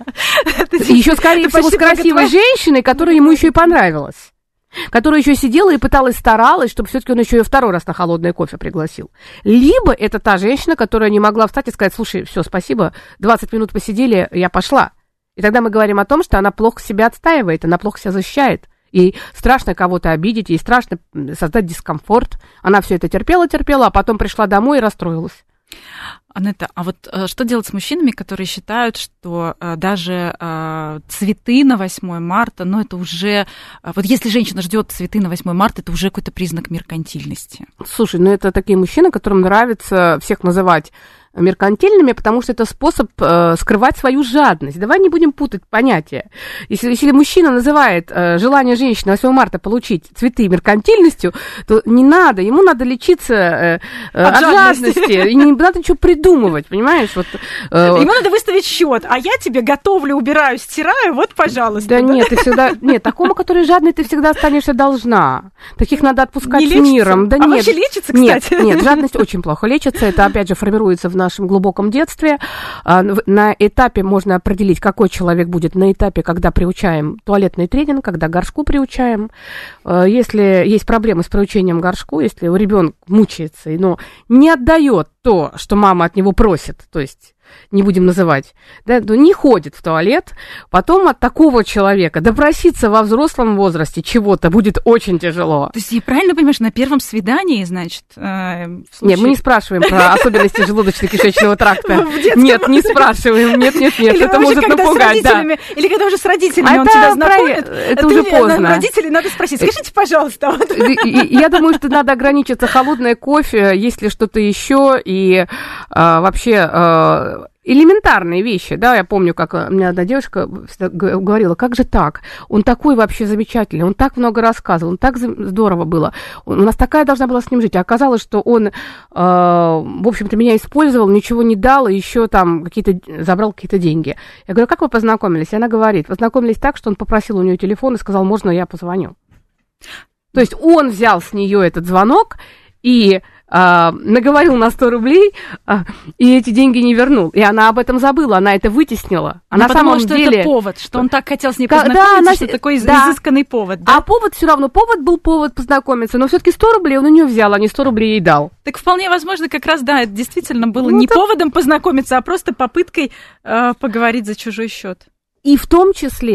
Еще, скорее всего, с красивой женщиной, которая ему еще и понравилась. Которая еще сидела и старалась, чтобы все-таки он еще и 2-й раз на холодное кофе пригласил. Либо это та женщина, которая не могла встать и сказать: слушай, все, спасибо, 20 минут посидели, я пошла. И тогда мы говорим о том, что она плохо себя отстаивает, она плохо себя защищает. Ей страшно кого-то обидеть, ей страшно создать дискомфорт. Она все это терпела, а потом пришла домой и расстроилась. Анетта, а вот что делать с мужчинами, которые считают, что даже цветы на 8 марта, ну, это уже... Вот если женщина ждет цветы на 8 марта, это уже какой-то признак меркантильности. Слушай, ну, это такие мужчины, которым нравится всех называть меркантильными, потому что это способ скрывать свою жадность. Давай не будем путать понятия. Если мужчина называет желание женщины 8 марта получить цветы меркантильностью, то не надо, ему надо лечиться от жадности, и не надо ничего придумывать, понимаешь? Вот, ему надо выставить счет, а я тебе готовлю, убираю, стираю, вот, пожалуйста. Да нет, ты всегда... Нет, такому, который жадный, ты всегда останешься должна. Таких надо отпускать с миром. Да а нет, вообще лечится, кстати? Нет, жадность очень плохо лечится, это, опять же, формируется в нашем глубоком детстве. На этапе можно определить, какой человек будет на этапе, когда приучаем туалетный тренинг, когда горшку приучаем. Если есть проблемы с приучением горшку, если ребенок мучается, но не отдает то, что мама от него просит, то есть не будем называть, да, не ходит в туалет, потом от такого человека допроситься во взрослом возрасте чего-то будет очень тяжело. То есть я правильно понимаешь, на первом свидании, значит, Нет, мы не спрашиваем про особенности желудочно-кишечного тракта. Нет, не спрашиваем, нет, это может напугать, да. Или когда уже с родителями он тебя знакомит, это уже поздно. Родителей надо спросить: скажите, пожалуйста. Я думаю, что надо ограничиться холодное кофе, если что-то еще, и вообще... элементарные вещи, да, я помню, как у меня одна девушка говорила: как же так, он такой вообще замечательный, он так много рассказывал, он так здорово было, у нас такая должна была с ним жить, а оказалось, что он, в общем-то, меня использовал, ничего не дал, и еще там забрал какие-то деньги. Я говорю: как вы познакомились? И она говорит: познакомились так, что он попросил у нее телефон и сказал: можно я позвоню? То есть он взял с нее этот звонок и наговорил на 100 рублей, и эти деньги не вернул. И она об этом забыла, она это вытеснила. А на самом что деле... это повод, что он так хотел с ней познакомиться, что такой изысканный повод. Да? А повод все равно, был повод познакомиться, но все-таки 100 рублей он у нее взял, а не 100 рублей ей дал. Так вполне возможно, как раз, да, это действительно было не поводом познакомиться, а просто попыткой поговорить за чужой счет. И в том числе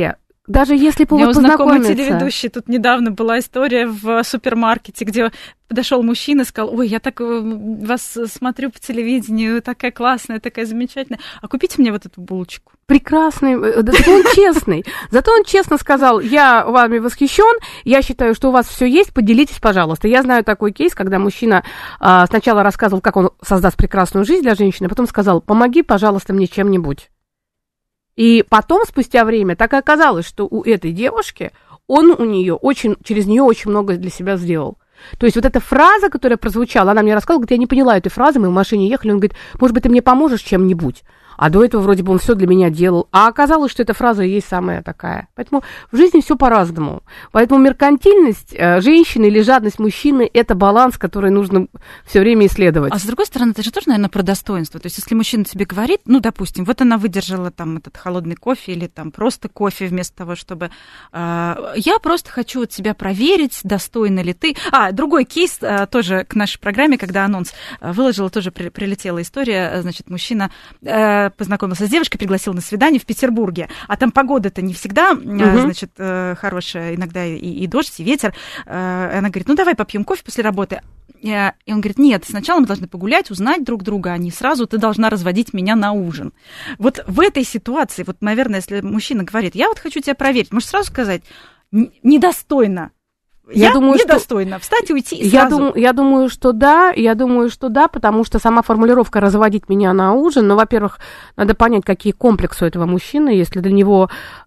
даже если повод у меня знакомой познакомиться. телеведущей тут недавно была история в супермаркете, где подошел мужчина и сказал: ой, я так вас смотрю по телевидению, такая классная, такая замечательная, а купите мне вот эту булочку. Прекрасный, зато он честный. Зато он честно сказал: я вами восхищен, я считаю, что у вас все есть, поделитесь, пожалуйста. Я знаю такой кейс, когда мужчина сначала рассказывал, как он создаст прекрасную жизнь для женщины, а потом сказал: помоги, пожалуйста, мне чем-нибудь. И потом, спустя время, так и оказалось, что у этой девушки он через нее очень много для себя сделал. То есть вот эта фраза, которая прозвучала, она мне рассказала, говорит: я не поняла этой фразы, мы в машине ехали, он говорит: может быть, ты мне поможешь чем-нибудь? А до этого вроде бы он все для меня делал. А оказалось, что эта фраза и есть самая такая. Поэтому в жизни все по-разному. Поэтому меркантильность женщины или жадность мужчины – это баланс, который нужно все время исследовать. А с другой стороны, это же тоже, наверное, про достоинство. То есть если мужчина тебе говорит, ну, допустим, вот она выдержала там этот холодный кофе или там просто кофе вместо того, чтобы... я просто хочу от тебя проверить, достойна ли ты... другой кейс тоже к нашей программе, когда анонс выложила, тоже прилетела история. Значит, мужчина... познакомился с девушкой, пригласил на свидание в Петербурге, а там погода-то не всегда, значит, хорошая, иногда и дождь, и ветер. Она говорит: ну, давай попьем кофе после работы. И он говорит: нет, сначала мы должны погулять, узнать друг друга, а не сразу ты должна разводить меня на ужин. Вот в этой ситуации, вот, наверное, если мужчина говорит: я вот хочу тебя проверить, можешь сразу сказать: недостойно. Я думаю, недостойно встать и уйти и сразу. Я думаю, что да, потому что сама формулировка «разводить меня на ужин», ну, во-первых, надо понять, какие комплексы у этого мужчины, если для него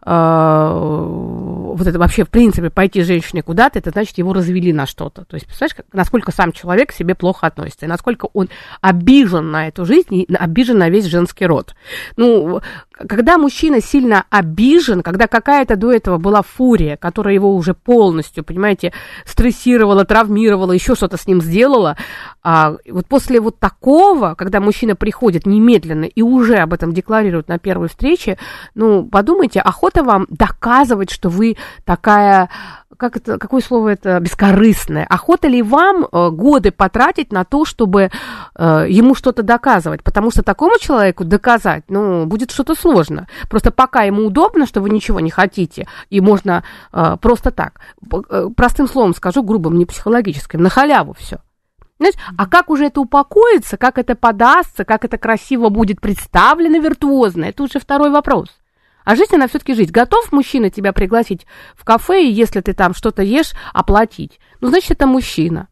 вот это вообще, в принципе, пойти с женщиной куда-то, это значит, его развели на что-то. То есть, представляешь, насколько сам человек к себе плохо относится, и насколько он обижен на эту жизнь, и обижен на весь женский род. Ну, когда мужчина сильно обижен, когда какая-то до этого была фурия, которая его уже полностью, понимаете, стрессировала, травмировала, еще что-то с ним сделала, вот после вот такого, когда мужчина приходит немедленно и уже об этом декларирует на первой встрече, ну, подумайте, охота вам доказывать, что вы такая... какое слово это, бескорыстное. Охота ли вам годы потратить на то, чтобы ему что-то доказывать? Потому что такому человеку доказать, ну, будет что-то сложно. Просто пока ему удобно, что вы ничего не хотите, и можно просто так, простым словом скажу, грубым, не психологическим, на халяву все. Знаете, а как уже это упакуется, как это подастся, как это красиво будет представлено виртуозно, это уже второй вопрос. А жизнь, она все-таки жизнь. Готов мужчина тебя пригласить в кафе, и если ты там что-то ешь, оплатить? Ну, значит, это мужчина.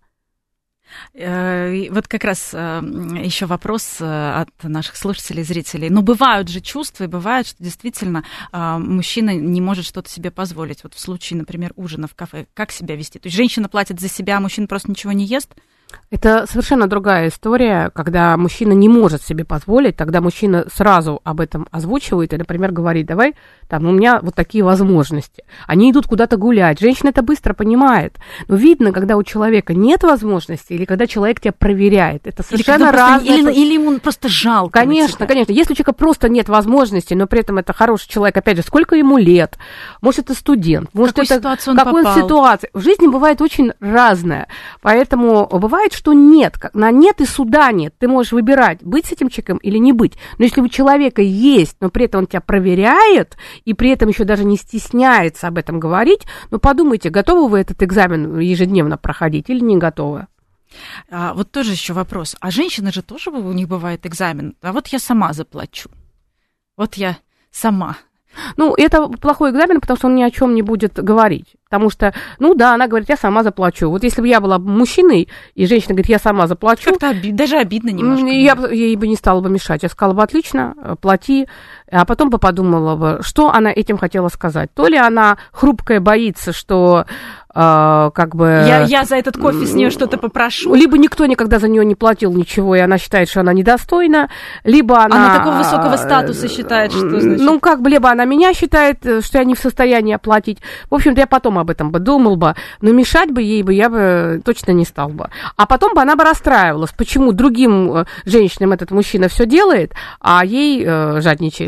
Вот как раз еще вопрос от наших слушателей и зрителей. Ну, бывают же чувства, и бывает, что действительно мужчина не может что-то себе позволить. Вот в случае, например, ужина в кафе, как себя вести? То есть женщина платит за себя, а мужчина просто ничего не ест? Это совершенно другая история, когда мужчина не может себе позволить, тогда мужчина сразу об этом озвучивает и, например, говорит: давай, там, у меня вот такие возможности. Они идут куда-то гулять. Женщина это быстро понимает. Но видно, когда у человека нет возможности, или когда человек тебя проверяет. Это совершенно разное. Или ему просто жалко. Конечно, конечно. Если у человека просто нет возможности, но при этом это хороший человек, опять же, сколько ему лет? Может, это студент? Может, какой ситуации он какой попал? Ситуации? В жизни бывает очень разное. Поэтому бывает, что нет. На нет и суда нет. Ты можешь выбирать, быть с этим человеком или не быть. Но если у человека есть, но при этом он тебя проверяет, и при этом еще даже не стесняется об этом говорить, ну, подумайте, готовы вы этот экзамен ежедневно проходить или не готовы? Вот тоже еще вопрос. А женщины же тоже у них бывает экзамен. А вот я сама заплачу. Вот я сама. Ну, это плохой экзамен, потому что он ни о чем не будет говорить. Потому что, ну да, она говорит: я сама заплачу. Вот если бы я была мужчиной, и женщина говорит: я сама заплачу. Как-то даже обидно немножко. Я ей бы не стала бы мешать. Я сказала бы: отлично, плати. А потом бы подумала бы, что она этим хотела сказать. То ли она хрупкая, боится, что как бы... Я за этот кофе с нее что-то попрошу. Либо никто никогда за нее не платил ничего, и она считает, что она недостойна, либо она... Она такого высокого статуса считает, что значит... Ну, как бы, либо она меня считает, что я не в состоянии оплатить. В общем-то, я потом об этом бы думал бы, но мешать бы ей бы я бы точно не стал бы. А потом бы она бы расстраивалась, почему другим женщинам этот мужчина все делает, а ей жадничает.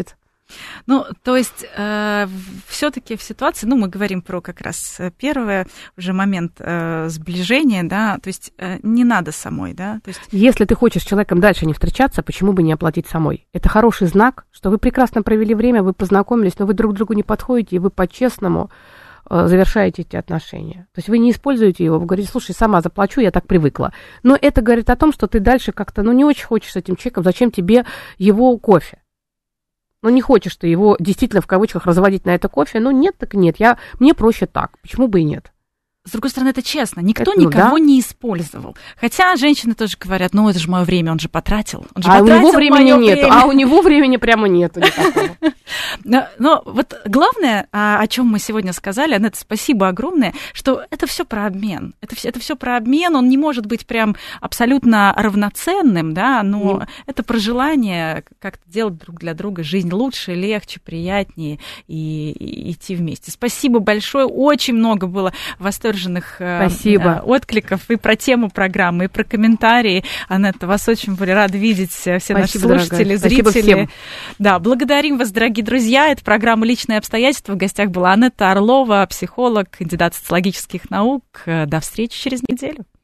Ну, то есть, все-таки в ситуации, мы говорим про как раз первый уже момент сближения, да, то есть не надо самой, да. То есть... Если ты хочешь с человеком дальше не встречаться, почему бы не оплатить самой? Это хороший знак, что вы прекрасно провели время, вы познакомились, но вы друг другу не подходите, и вы по-честному завершаете эти отношения. То есть вы не используете его, вы говорите, слушай, сама заплачу, я так привыкла. Но это говорит о том, что ты дальше как-то, не очень хочешь с этим человеком, зачем тебе его кофе? Не хочешь ты его действительно в кавычках разводить на это кофе, нет, так нет, мне проще так, почему бы и нет? С другой стороны, это честно, никто никого не использовал. Хотя женщины тоже говорят, это же мое время, он же потратил. Он же потратил, у него времени нет, а у него времени прямо нету никакого. Но вот главное, о чем мы сегодня сказали, Анетт, спасибо огромное, что это все про обмен. Это все про обмен, он не может быть прям абсолютно равноценным, да, но это про желание как-то делать друг для друга жизнь лучше, легче, приятнее и идти вместе. Спасибо большое, очень много было восторженных откликов и про тему программы, и про комментарии. Анетт, вас очень были рады видеть все наши слушатели, зрители. Да, благодарим вас, дорогие друзья. Это программа «Личные обстоятельства». В гостях была Анетта Орлова, психолог, кандидат социологических наук. До встречи через неделю.